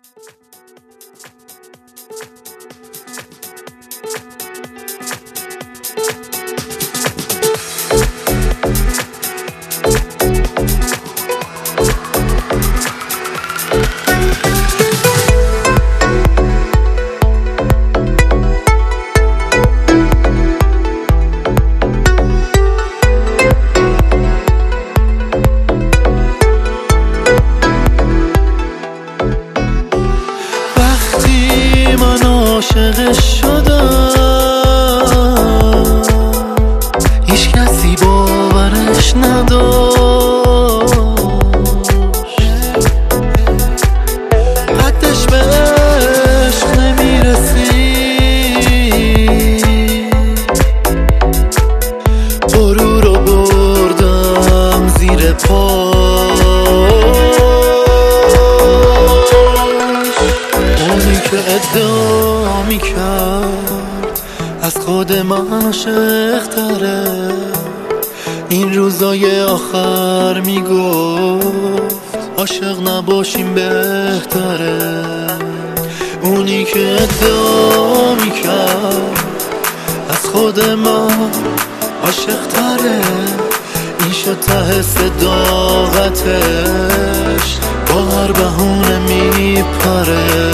عاشقش شدم، هیچ کسی باورش نداشت، قدش به عشق نمیرسید، غرور رو بردم زیر پاش. اونی که ادعا میکرد از خود من عاشق‌تره، این روزای آخر میگفت عاشق نباشیم بهتره. اونی که ادعا میکرد از خود من عاشق‌تره، این شد ته صداقتش، با هر بهونه میپره.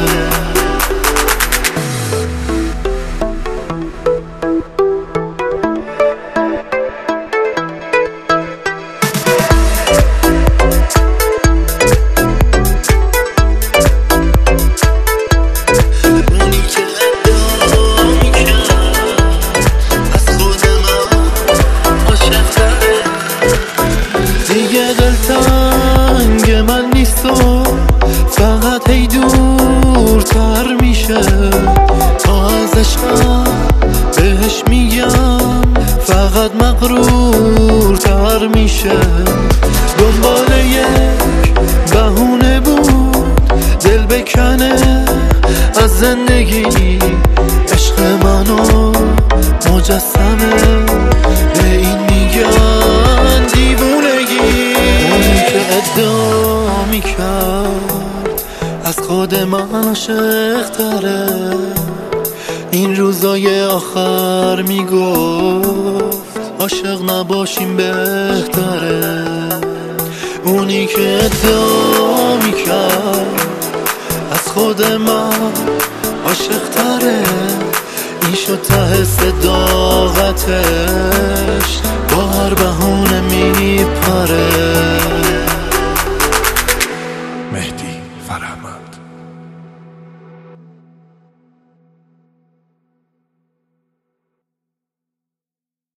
دیگه دلتنگ من نیست و فقط هی دورتر میشه، تا از عشقم بهش میگم فقط مغرورتر میشه. دنبال یک بهونه بود دل بکنه از زندگی، عشق منو مجسمه به این میگن دیوونگی. اونی که ادعا میکرد از خود من عاشق‌تره، این روزای آخر میگفت عاشق نباشیم بهتره. اونی که ادعا میکرد از خود من عاشق‌تره، این شد ته صداقتش، با هر بهونه میپره. مهدی فرهمند.